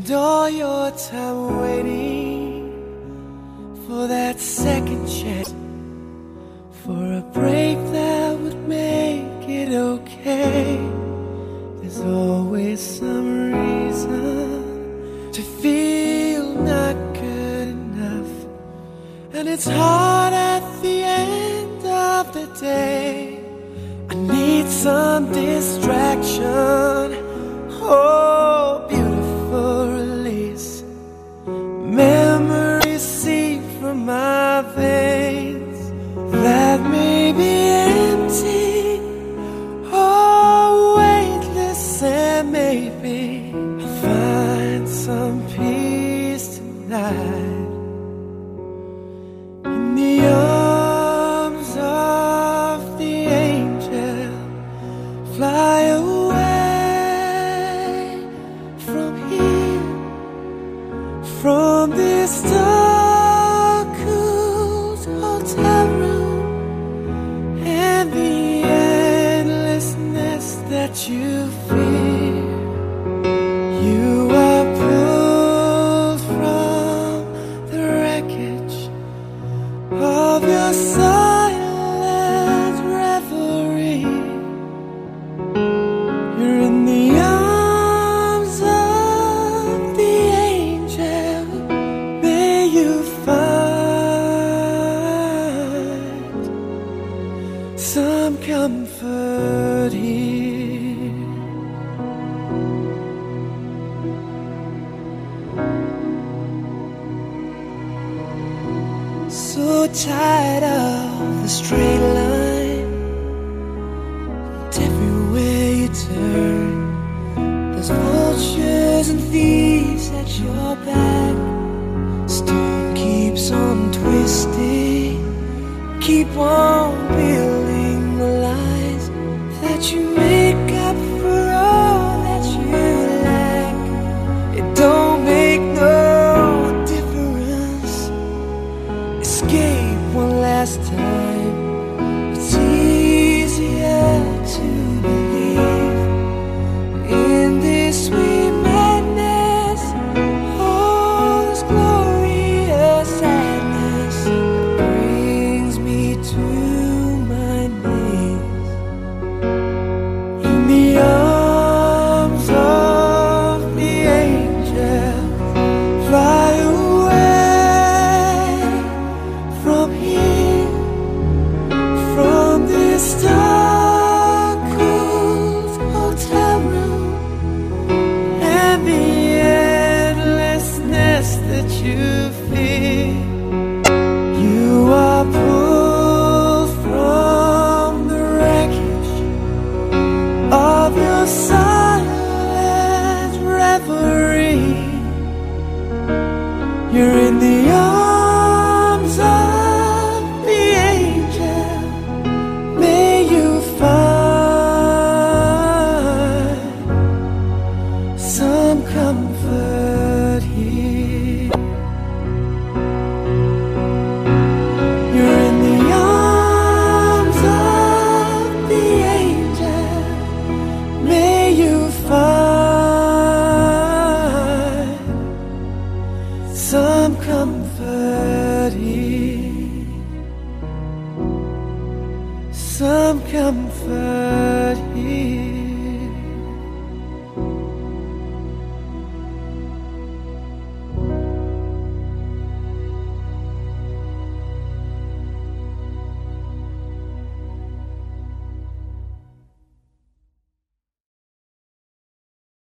And all your time waiting for that second chance, for a break that would make it okay. There's always some reason to feel not good enough, and it's hard at the end of the day. I need some distraction. Oh, beautiful release. Memories seep from my veins that may be empty, oh, weightless, and maybe I'll find some peace tonight in the arms of the angel. Fly away from here, from this dark, cool hotel room, and the endlessness that you fear. You are pulled from the wreckage of your silent reverie. You're in the arms of the angel. May you find some comfort here. So tired of the straight line, and everywhere you turn, there's vultures and thieves at your back. Storm keeps on twisting, keep on building the lies that you make up for all that you lack. It don't make no difference. Escape one last time. It's easier to believe in this sweet madness. Oh, this glorious sadness that brings me to my knees in the arms of the angel. Fly away from here, from this dark, cool hotel room, and the endlessness that you feel. You are pulled from the wreckage of your silent reverie. You're in the arms of the angel. May you find some comfort here. You're in the arms of the angel. May you find some comfort here, some comfort here.